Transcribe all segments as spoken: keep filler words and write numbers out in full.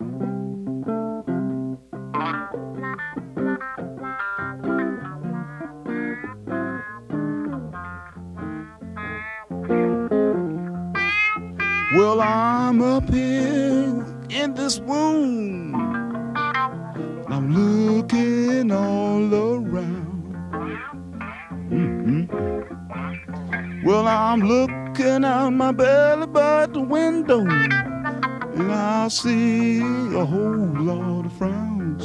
Well, I'm up here in this room. I'm looking all around. Mm-hmm. Well, I'm looking out my belly by the window, and I see a whole lot of frowns.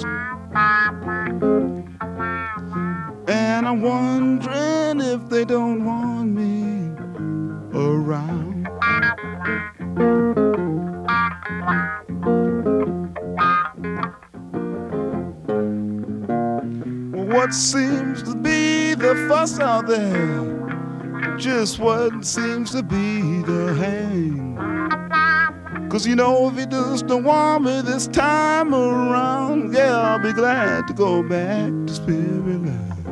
And I'm wondering if they don't want me around. What seems to be the fuss out there? Just what seems to be the hang? 'Cause you know if you just don't want me this time around, yeah, I'll be glad to go back to Spirit Land.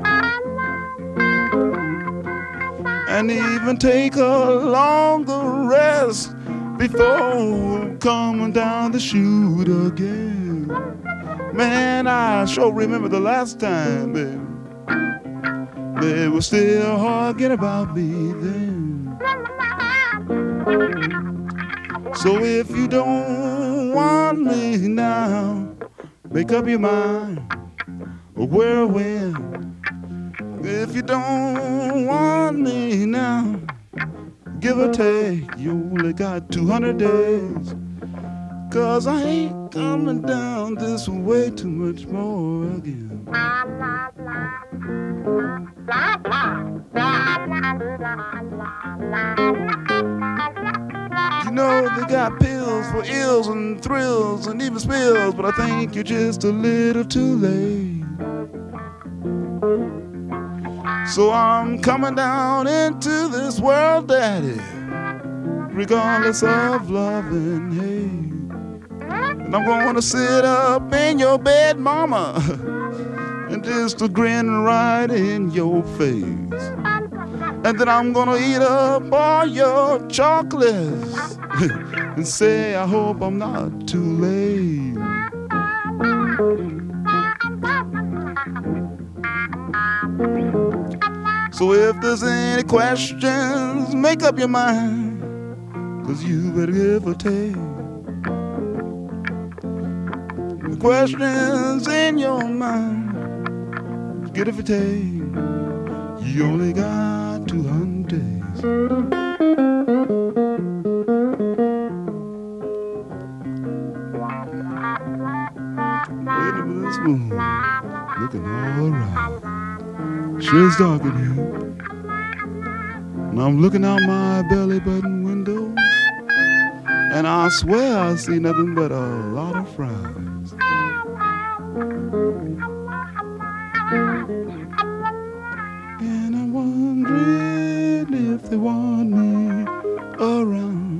And even take a longer rest before coming down the chute again. Man, I sure remember the last time, baby. They were still arguing about me then. So if you don't want me now, make up your mind where or when. If you don't want me now, give or take, you only got two hundred days. 'Cause I ain't coming down this way too much more again. You know they got pills for ills and thrills and even spills, but I think you're just a little too late. So I'm coming down into this world, Daddy, regardless of love and hate. And I'm gonna sit up in your bed, Mama, and just a grin right in your face. And then I'm gonna eat up all your chocolates and say I hope I'm not too late. So if there's any questions, make up your mind, 'cause you better give or take. The questions in your mind, get if you take. You only got two hundred days. Wait a minute, this moon looking all right. Sure is dark in here. And I'm looking out my belly button window, and I swear I see nothing but a lot of frowns. And I'm wondering if they want me around.